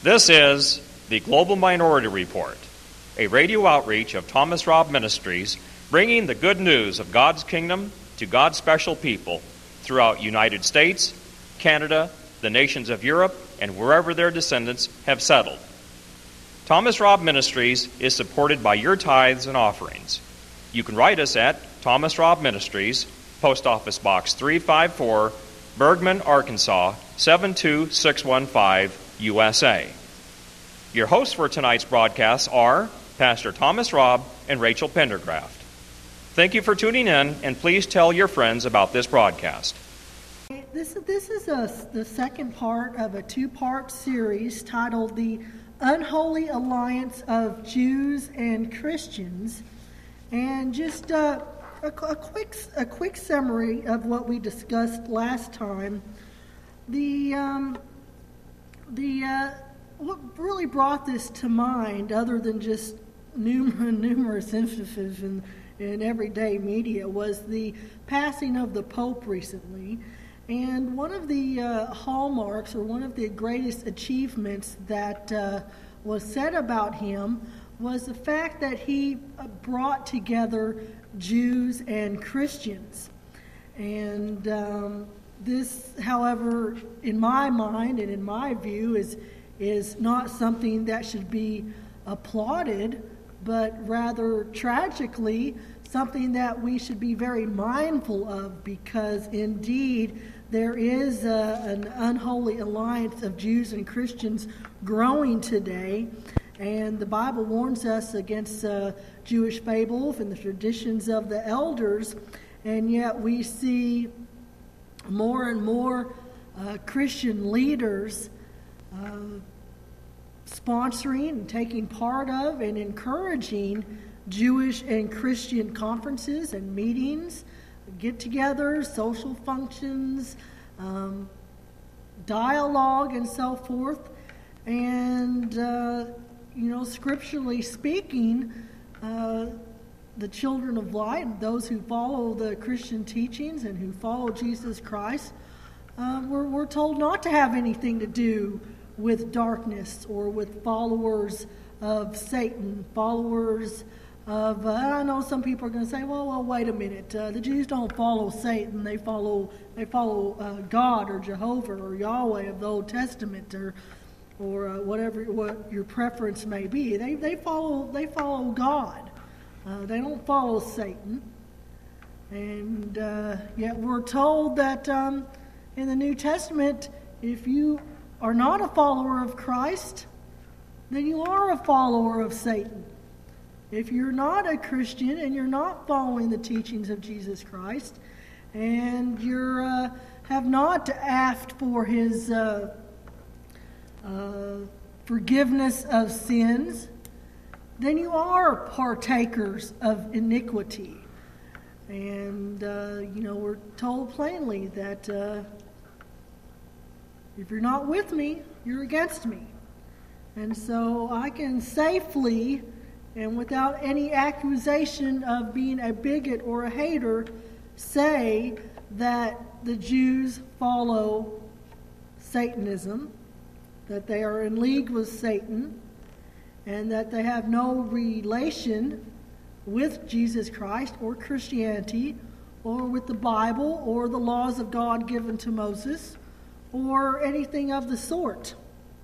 This is the Global Minority Report, a radio outreach of Thomas Robb Ministries, bringing the good news of God's kingdom to God's special people throughout United States, Canada, the nations of Europe, and wherever their descendants have settled. Thomas Robb Ministries is supported by your tithes and offerings. You can write us at Thomas Robb Ministries, Post Office Box 354, Bergman, Arkansas 72615, USA. Your hosts for tonight's broadcast are Pastor Thomas Robb and Rachel Pendergraft. Thank you for tuning in, and please tell your friends about this broadcast. This is the second part of a two-part series titled The Unholy Alliance of Jews and Christians. And just a quick summary of what we discussed last time. What really brought this to mind, other than just numerous instances in everyday media, was the passing of the Pope recently. And one of the hallmarks, or one of the greatest achievements that was said about him, was the fact that he brought together Jews and Christians. And this, however, in my mind and in my view, is not something that should be applauded, but rather tragically something that we should be very mindful of, because indeed there is an unholy alliance of Jews and Christians growing today. And the Bible warns us against Jewish fables and the traditions of the elders, and yet we see more and more Christian leaders sponsoring and taking part of and encouraging Jewish and Christian conferences and meetings, get-togethers, social functions, dialogue, and so forth. And scripturally speaking, the children of light, those who follow the Christian teachings and who follow Jesus Christ, we're told not to have anything to do with darkness or with followers of Satan, followers of, I know some people are going to say, well, wait a minute, the Jews don't follow Satan, they follow God or Jehovah or Yahweh of the Old Testament, or what your preference may be. They follow God. They don't follow Satan. And yet we're told that in the New Testament, if you are not a follower of Christ, then you are a follower of Satan. If you're not a Christian and you're not following the teachings of Jesus Christ, and you have not asked for His forgiveness of sins, then you are partakers of iniquity. And, we're told plainly that if you're not with me, you're against me. And so I can safely, and without any accusation of being a bigot or a hater, say that the Jews follow Satanism, that they are in league with Satan, and that they have no relation with Jesus Christ or Christianity or with the Bible or the laws of God given to Moses or anything of the sort.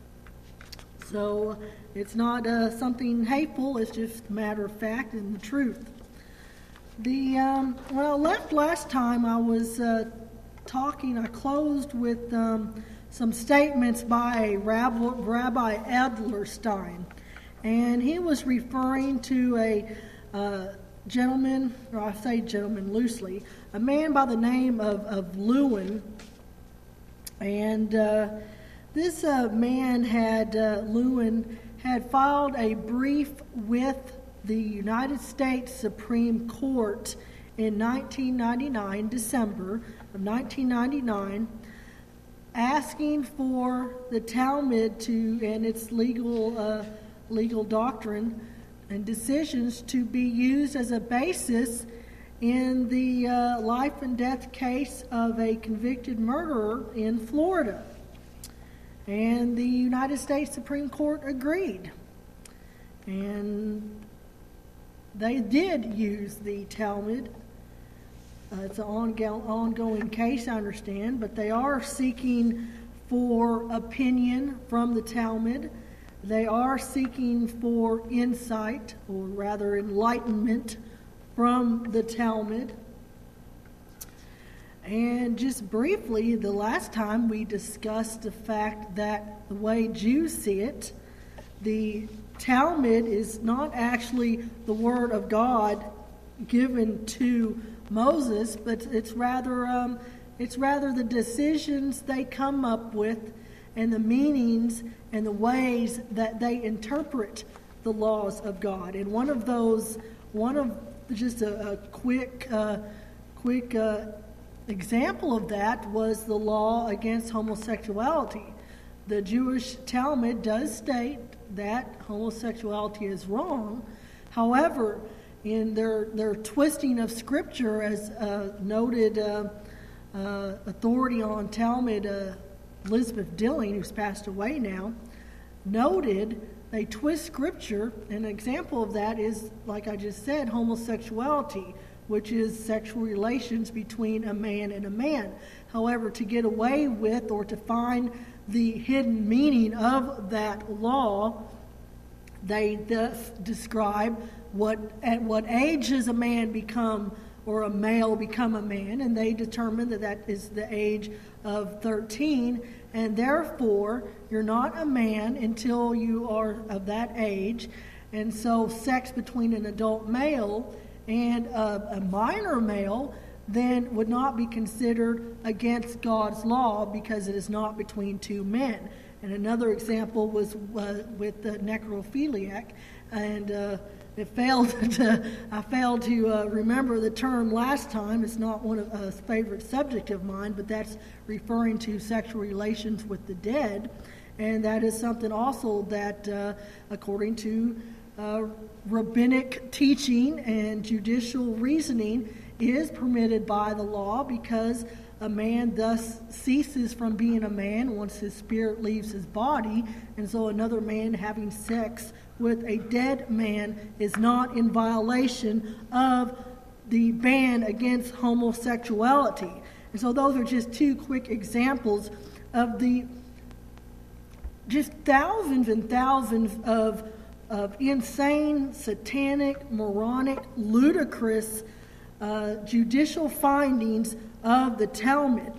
So it's not something hateful, it's just a matter of fact and the truth. When I left last time, I was I closed with some statements by Rabbi Adlerstein. And he was referring to a gentleman, or I say gentleman loosely, a man by the name of Lewin. And this man Lewin had filed a brief with the United States Supreme Court in 1999, December of 1999, asking for the Talmud and its legal doctrine and decisions to be used as a basis in the life and death case of a convicted murderer in Florida. And the United States Supreme Court agreed. And they did use the Talmud. It's an ongoing case, I understand, but they are seeking for opinion from the Talmud. They are seeking for insight, or rather enlightenment, from the Talmud. And just briefly, the last time we discussed the fact that the way Jews see it, the Talmud is not actually the Word of God given to Moses, but it's rather the decisions they come up with and the meanings and the ways that they interpret the laws of God. And just a quick example of that was the law against homosexuality. The Jewish Talmud does state that homosexuality is wrong. However, in their twisting of Scripture, as noted authority on Talmud, Elizabeth Dilling, who's passed away now, noted they twist Scripture. An example of that is, like I just said, homosexuality, which is sexual relations between a man and a man. However, to get away with or to find the hidden meaning of that law, they thus describe at what age does a man become, or a male become a man, and they determine that is the age of 13, and therefore you're not a man until you are of that age. And so sex between an adult male and a minor male then would not be considered against God's law because it is not between two men. And another example was with the necrophiliac, and I failed to remember the term last time. It's not one of a favorite subject of mine, but that's referring to sexual relations with the dead, and that is something also that, according to rabbinic teaching and judicial reasoning, is permitted by the law, because a man thus ceases from being a man once his spirit leaves his body, and so another man having sex with a dead man is not in violation of the ban against homosexuality. And so those are just two quick examples of the just thousands and thousands of insane, satanic, moronic, ludicrous judicial findings of the Talmud.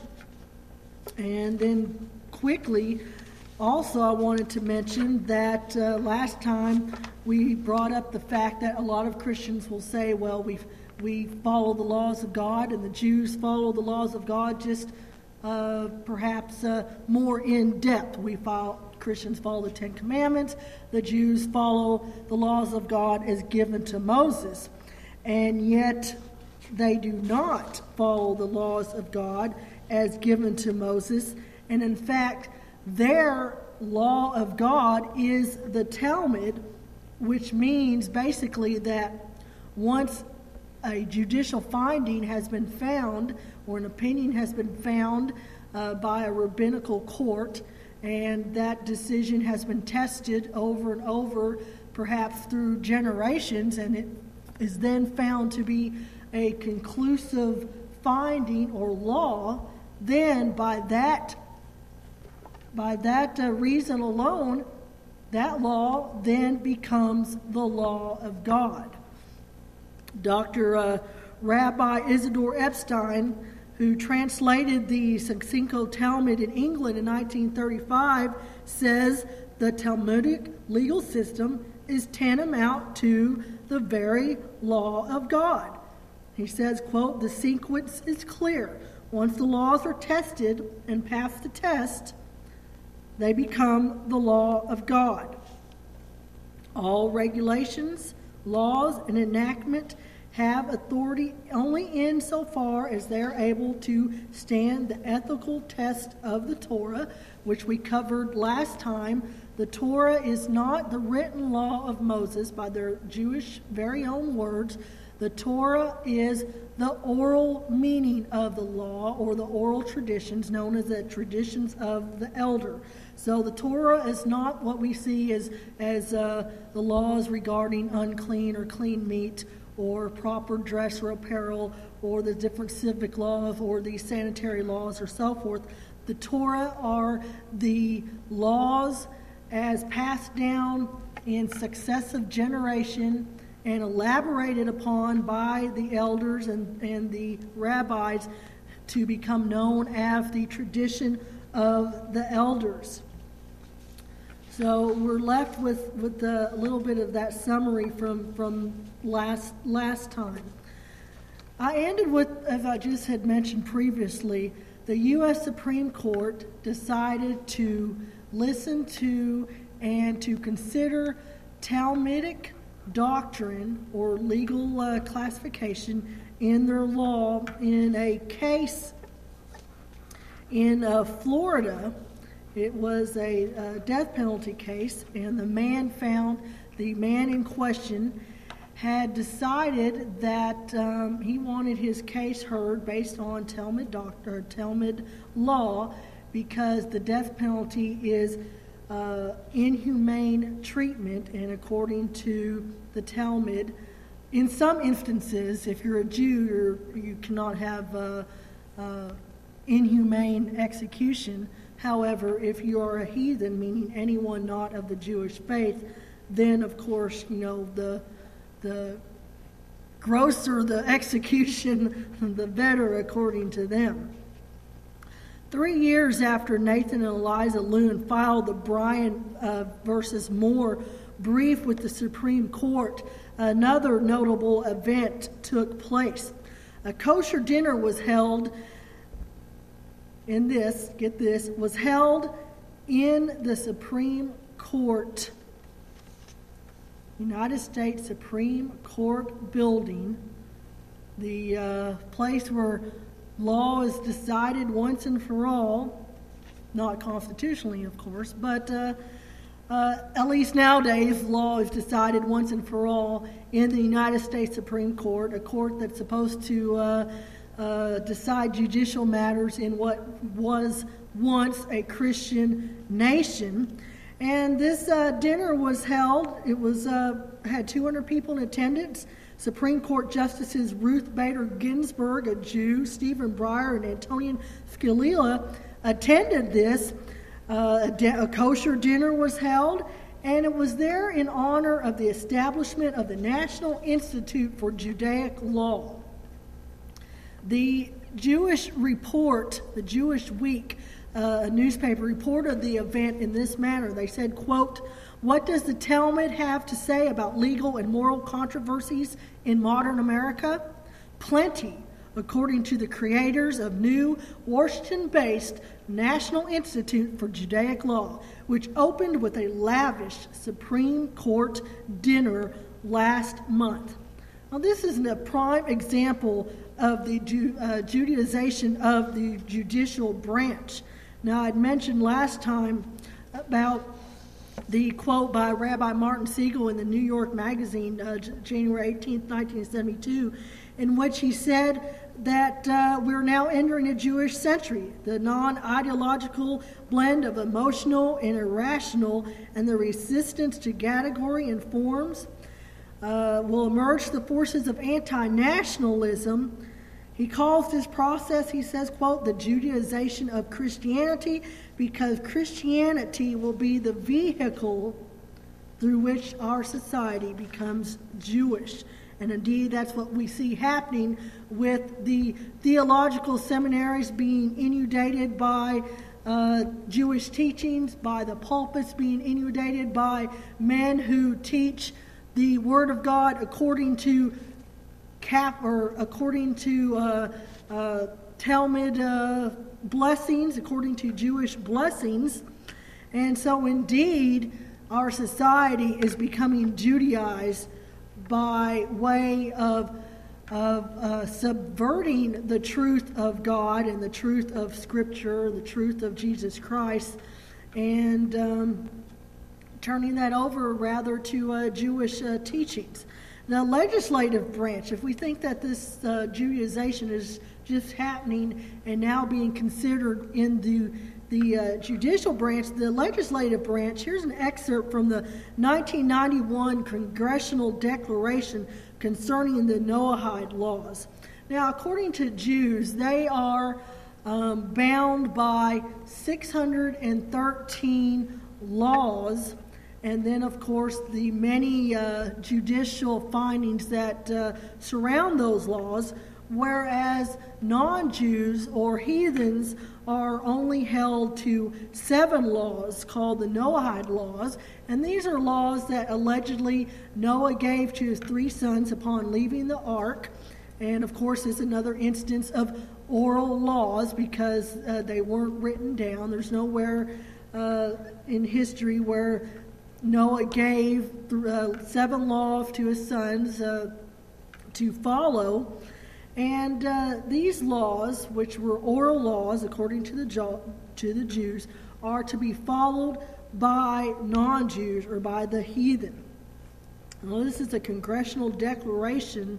And then quickly, also I wanted to mention that last time we brought up the fact that a lot of Christians will say, well, we follow the laws of God, and the Jews follow the laws of God just perhaps more in depth. Christians follow the Ten Commandments. The Jews follow the laws of God as given to Moses. And yet they do not follow the laws of God as given to Moses. And in fact, their law of God is the Talmud, which means basically that once a judicial finding has been found, or an opinion has been found by a rabbinical court, and that decision has been tested over and over, perhaps through generations, and it is then found to be a conclusive finding or law, then by that reason alone, that law then becomes the law of God. Dr. Rabbi Isidore Epstein, who translated the Cinco Talmud in England in 1935, says the Talmudic legal system is tantamount to the very law of God. He says, quote, "The sequence is clear. Once the laws are tested and pass the test, they become the law of God. All regulations, laws, and enactment have authority only insofar as they're able to stand the ethical test of the Torah," which we covered last time. The Torah is not the written law of Moses by their Jewish very own words. The Torah is the oral meaning of the law, or the oral traditions known as the traditions of the elder. So the Torah is not what we see as the laws regarding unclean or clean meat, or proper dress or apparel, or the different civic laws, or the sanitary laws, or so forth. The Torah are the laws as passed down in successive generation and elaborated upon by the elders and the rabbis to become known as the tradition of the elders. So we're left with a little bit of that summary from last time. I ended with, as I just had mentioned previously, the U.S. Supreme Court decided to listen to and to consider Talmudic doctrine or legal classification in their law in a case in Florida. It was a death penalty case, and the man in question had decided that he wanted his case heard based on Talmud law, because the death penalty is inhumane treatment, and according to the Talmud, in some instances, if you're a Jew, you cannot have inhumane execution. However, if you are a heathen, meaning anyone not of the Jewish faith, then of course, the grosser the execution, the better, according to them. 3 years after Nathan and Eliza Loon filed the Bryan versus Moore brief with the Supreme Court, another notable event took place. A kosher dinner was held was held in the Supreme Court, United States Supreme Court building, the place where law is decided once and for all, not constitutionally, of course, but at least nowadays, law is decided once and for all in the United States Supreme Court, a court that's supposed to decide judicial matters in what was once a Christian nation. And this dinner was held. It was had 200 people in attendance. Supreme Court Justices Ruth Bader Ginsburg, a Jew, Stephen Breyer, and Antonin Scalia attended this. A kosher dinner was held, and it was there in honor of the establishment of the National Institute for Judaic Law. The Jewish Report, the Jewish Week, a newspaper, reported the event in this manner. They said, quote, "What does the Talmud have to say about legal and moral controversies in modern America? Plenty, according to the creators of new Washington-based National Institute for Judaic Law, which opened with a lavish Supreme Court dinner last month." Now, this is a prime example of the Judaization of the judicial branch. Now, I'd mentioned last time about the quote by Rabbi Martin Siegel in the New York Magazine, January 18th, 1972, in which he said that we're now entering a Jewish century. The non-ideological blend of emotional and irrational and the resistance to category and forms will emerge the forces of anti-nationalism. He calls this process, he says, quote, "the Judaization of Christianity," because Christianity will be the vehicle through which our society becomes Jewish. And indeed, that's what we see happening with the theological seminaries being inundated by Jewish teachings, by the pulpits being inundated by men who teach the Word of God according to Talmud blessings, according to Jewish blessings. And so indeed, our society is becoming Judaized by way of subverting the truth of God and the truth of Scripture, the truth of Jesus Christ, and turning that over rather to Jewish teachings. The legislative branch, if we think that this Judaization is just happening and now being considered in the judicial branch, the legislative branch, here's an excerpt from the 1991 Congressional Declaration concerning the Noahide laws. Now, according to Jews, they are bound by 613 laws, and then, of course, the many judicial findings that surround those laws, whereas non-Jews or heathens are only held to 7 laws called the Noahide laws, and these are laws that allegedly Noah gave to his 3 sons upon leaving the ark. And, of course, it's another instance of oral laws because they weren't written down. There's nowhere in history where Noah gave 7 laws to his sons to follow. And these laws, which were oral laws according to the Jews, are to be followed by non-Jews or by the heathen. Now, this is a congressional declaration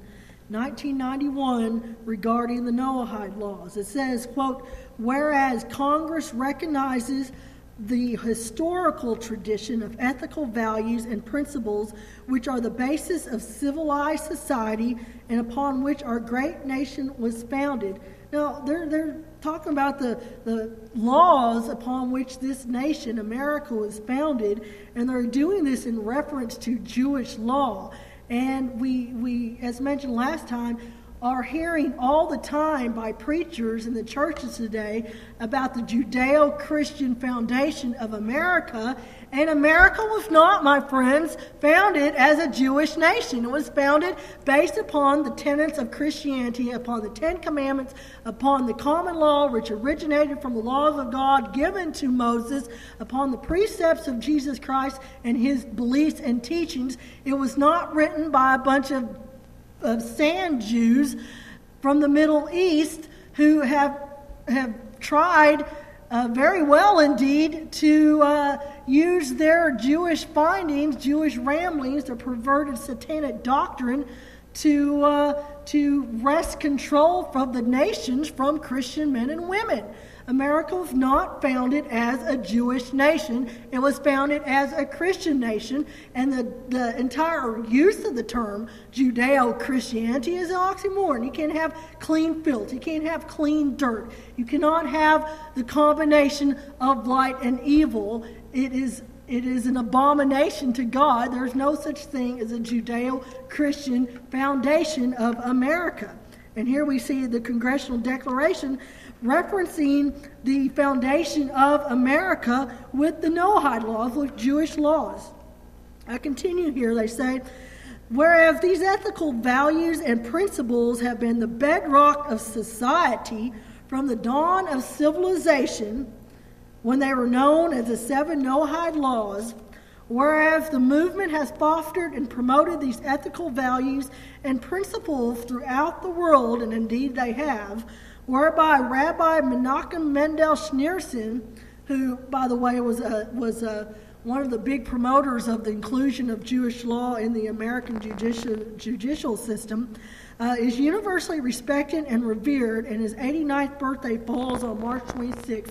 1991 regarding the Noahide laws. It says, quote, whereas Congress recognizes the historical tradition of ethical values and principles which are the basis of civilized society and upon which our great nation was founded. Now, they're talking about the laws upon which this nation, America, was founded, and they're doing this in reference to Jewish law. And we, as mentioned last time, are hearing all the time by preachers in the churches today about the Judeo-Christian foundation of America. And America was not, my friends, founded as a Jewish nation. It was founded based upon the tenets of Christianity, upon the 10 Commandments, upon the common law, which originated from the laws of God given to Moses, upon the precepts of Jesus Christ and his beliefs and teachings. It was not written by a bunch of sand Jews from the Middle East who have tried very well indeed to use their Jewish findings, Jewish ramblings, their perverted satanic doctrine to wrest control from the nations from Christian men and women. America was not founded as a Jewish nation. It was founded as a Christian nation, and the entire use of the term Judeo-Christianity is an oxymoron. You can't have clean filth. You can't have clean dirt. You cannot have the combination of light and evil. It is an abomination to God. There's no such thing as a Judeo-Christian foundation of America. And here we see the Congressional Declaration referencing the foundation of America with the Noahide laws, with Jewish laws. I continue here, they say, whereas these ethical values and principles have been the bedrock of society from the dawn of civilization, when they were known as the 7 Noahide laws, whereas the movement has fostered and promoted these ethical values and principles throughout the world, and indeed they have, whereby Rabbi Menachem Mendel Schneerson, who, by the way, was one of the big promoters of the inclusion of Jewish law in the American judicial system, is universally respected and revered, and his 89th birthday falls on March 26,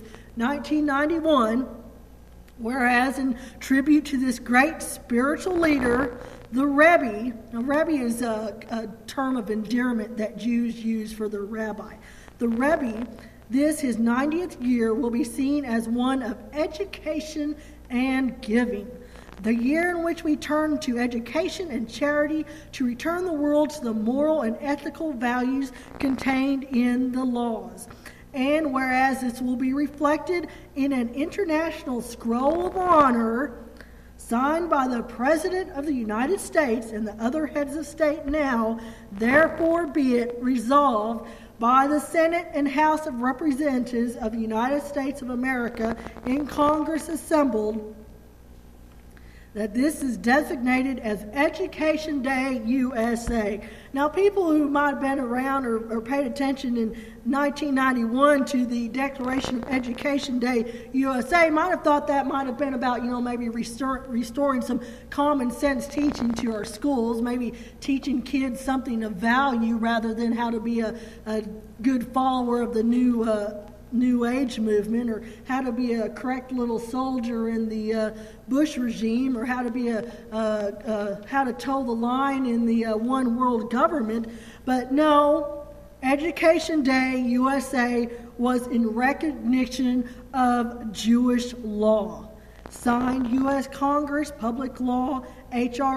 1991, whereas in tribute to this great spiritual leader, the Rebbe. Now, Rebbe is a term of endearment that Jews use for the rabbi. The Rebbe, his 90th year, will be seen as one of education and giving. The year in which we turn to education and charity to return the world to the moral and ethical values contained in the laws. And whereas this will be reflected in an international scroll of honor signed by the President of the United States and the other heads of state now, therefore be it resolved by the Senate and House of Representatives of the United States of America in Congress assembled, that this is designated as Education Day USA. Now, people who might have been around or paid attention in 1991 to the Declaration of Education Day USA might have thought that might have been about, maybe restoring some common sense teaching to our schools, maybe teaching kids something of value rather than how to be a good follower of the New Age movement, or how to be a correct little soldier in the Bush regime, or how to be how to toe the line in the one world government. But no, Education Day USA was in recognition of Jewish law. Signed U.S. Congress, Public Law, H.R.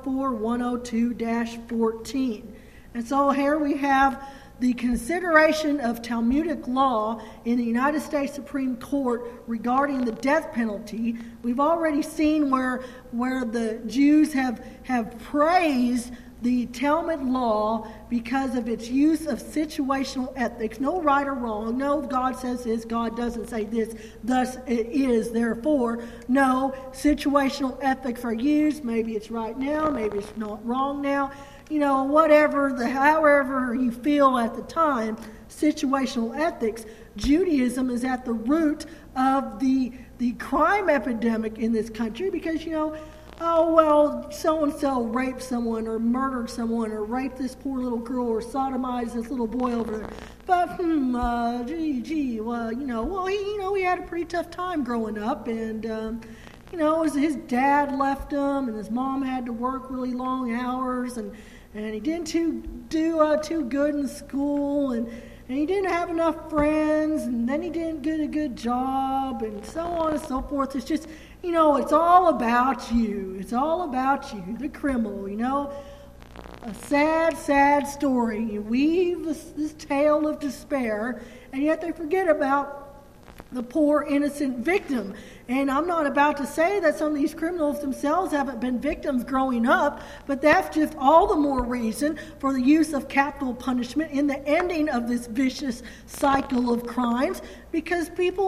104-102-14. And so here we have the consideration of Talmudic law in the United States Supreme Court regarding the death penalty. We've already seen where the Jews have praised the Talmud law because of its use of situational ethics. No right or wrong. No, God says this, God doesn't say this, thus it is, therefore. No, situational ethics are used. Maybe it's right now, maybe it's not wrong now. However you feel at the time, situational ethics. Judaism is at the root of the crime epidemic in this country because, so-and-so raped someone or murdered someone or raped this poor little girl or sodomized this little boy over there. But, he had a pretty tough time growing up, and, his dad left him and his mom had to work really long hours, and he didn't do too good in school, and he didn't have enough friends, and then he didn't get a good job, and so on and so forth. It's just, it's all about you. It's all about you, the criminal, A sad, sad story. You weave this tale of despair, and yet they forget about the poor innocent victim. And I'm not about to say that some of these criminals themselves haven't been victims growing up, but that's just all the more reason for the use of capital punishment in the ending of this vicious cycle of crimes, because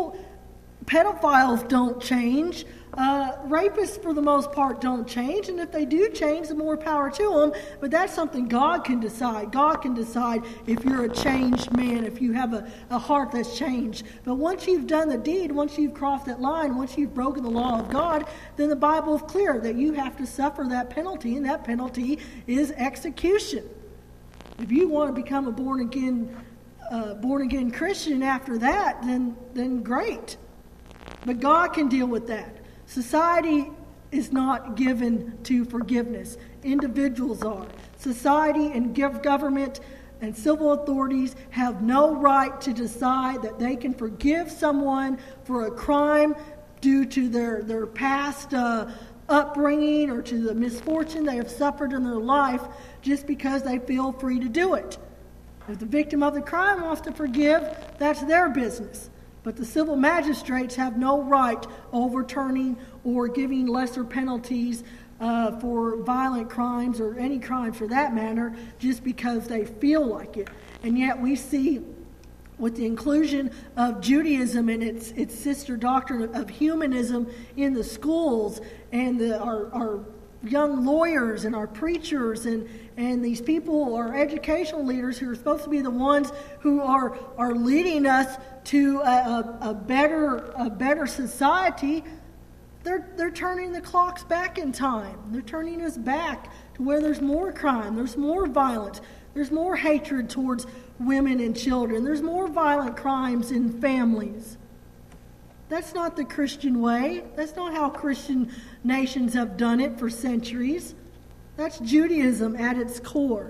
pedophiles don't change. Rapists, for the most part, don't change, and if they do change, the more power to them. But that's something God can decide. God can decide if you're a changed man, if you have a heart that's changed. But once you've done the deed, once you've crossed that line, once you've broken the law of God, then the Bible is clear that you have to suffer that penalty, and that penalty is execution. If you want to become a born again Christian after that, then great. But God can deal with that. Society is not given to forgiveness. Individuals are. Society and government and civil authorities have no right to decide that they can forgive someone for a crime due to their past upbringing or to the misfortune they have suffered in their life just because they feel free to do it. If the victim of the crime wants to forgive, that's their business. But the civil magistrates have no right overturning or giving lesser penalties for violent crimes or any crime for that matter just because they feel like it. And yet we see with the inclusion of Judaism and its sister doctrine of humanism in the schools, and our young lawyers and our preachers and these people, our educational leaders who are supposed to be the ones who are leading us to a better society, they're turning the clocks back in time. They're turning us back to where there's more crime, there's more violence, there's more hatred towards women and children, there's more violent crimes in families. That's not the Christian way. That's not how Christian nations have done it for centuries. That's Judaism at its core.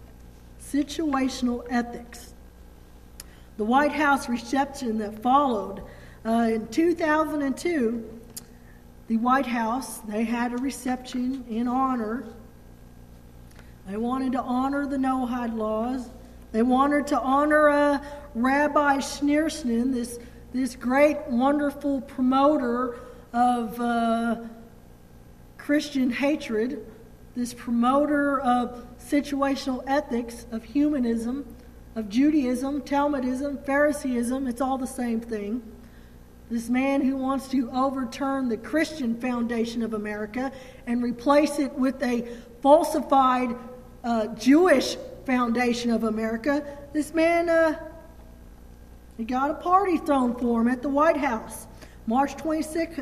Situational ethics. The White House reception that followed in 2002, the White House, they had a reception in honor. They wanted to honor the Noahide laws. They wanted to honor Rabbi Schneerson, this great, wonderful promoter of Christian hatred, this promoter of situational ethics, of humanism, of Judaism, Talmudism, Phariseeism. It's all the same thing. This man who wants to overturn the Christian foundation of America and replace it with a falsified Jewish foundation of America. This man, he got a party thrown for him at the White House. March 26,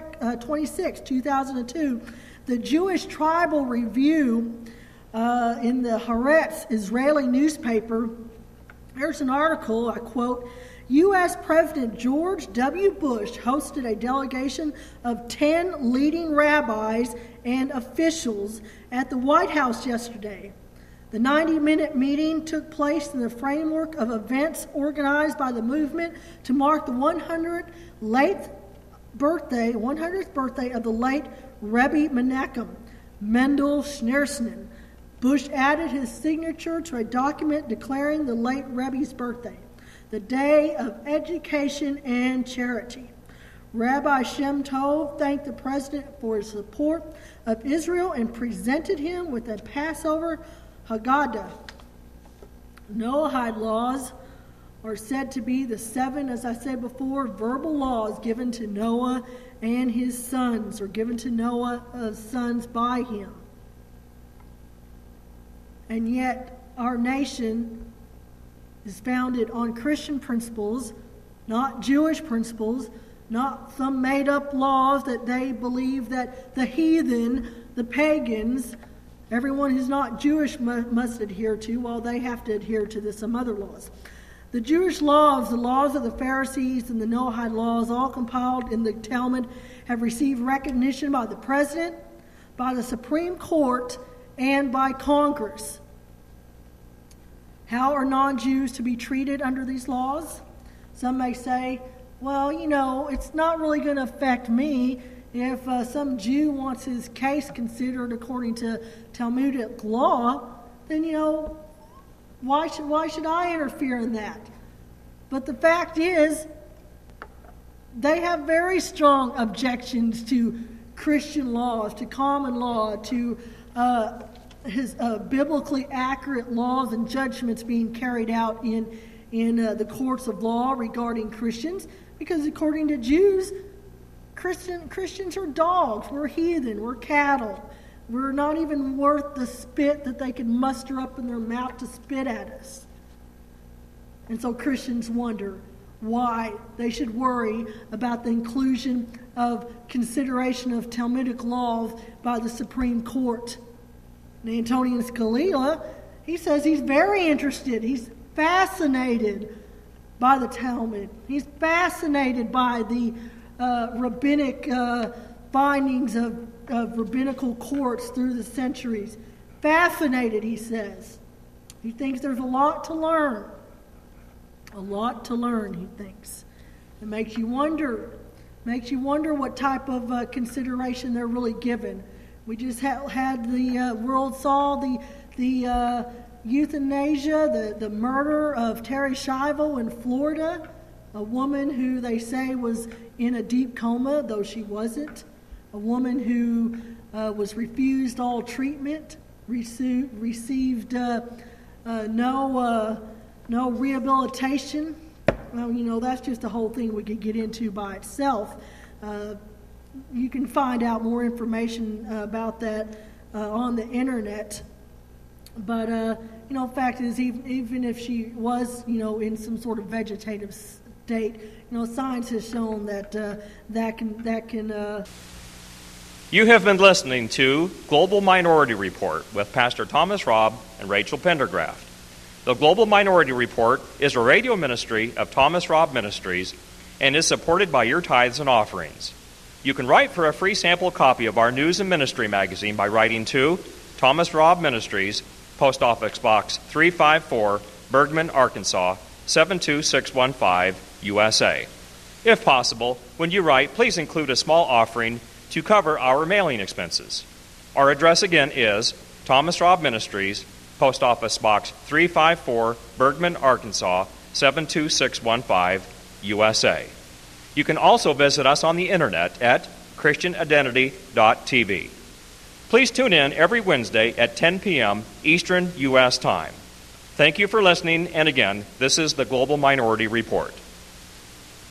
2002, the Jewish Tribal Review in the Haaretz Israeli newspaper, there's an article, I quote, U.S. President George W. Bush hosted a delegation of 10 leading rabbis and officials at the White House yesterday. The 90-minute meeting took place in the framework of events organized by the movement to mark the 100th birthday of the late Rebbe Menachem Mendel Schneerson. Bush added his signature to a document declaring the late Rebbe's birthday, the day of education and charity. Rabbi Shem Tov thanked the president for his support of Israel and presented him with a Passover Haggadah. Noahide laws are said to be the 7, as I said before, verbal laws given to Noah and his sons, or given to Noah's sons by him. And yet, our nation is founded on Christian principles, not Jewish principles, not some made-up laws that they believe that the heathen, the pagans, everyone who's not Jewish must adhere to, while they have to adhere to some other laws. The Jewish laws, the laws of the Pharisees and the Noahide laws, all compiled in the Talmud, have received recognition by the president, by the Supreme Court, and by Congress. How are non-Jews to be treated under these laws? Some may say, well, it's not really going to affect me if some Jew wants his case considered according to Talmudic law, then, why should I interfere in that? But the fact is, they have very strong objections to Christian laws, to common law, to his biblically accurate laws and judgments being carried out in the courts of law regarding Christians, because according to Jews, Christians are dogs, we're heathen, we're cattle, we're not even worth the spit that they can muster up in their mouth to spit at us. And so Christians wonder why they should worry about the inclusion of consideration of Talmudic laws by the Supreme Court. And Antonian Scalia, he says he's very interested. He's fascinated by the Talmud. He's fascinated by the rabbinic findings of rabbinical courts through the centuries. Fascinated, he says. He thinks there's a lot to learn. A lot to learn, he thinks. It makes you wonder what type of consideration they're really given. We just had the world saw the euthanasia, the murder of Terri Schiavo in Florida, a woman who they say was in a deep coma, though she wasn't, a woman who was refused all treatment, received no rehabilitation. Well, that's just a whole thing we could get into by itself. You can find out more information about that on the internet. But, fact is, even if she was, in some sort of vegetative state, science has shown that that can. You have been listening to Global Minority Report with Pastor Thomas Robb and Rachel Pendergraft. The Global Minority Report is a radio ministry of Thomas Robb Ministries and is supported by your tithes and offerings. You can write for a free sample copy of our news and ministry magazine by writing to Thomas Robb Ministries, Post Office Box 354, Bergman, Arkansas 72615, USA. If possible, when you write, please include a small offering to cover our mailing expenses. Our address again is Thomas Robb Ministries, Post Office Box 354, Bergman, Arkansas 72615, USA. You can also visit us on the internet at ChristianIdentity.tv. Please tune in every Wednesday at 10 p.m. Eastern U.S. Time. Thank you for listening, and again, this is the Global Minority Report.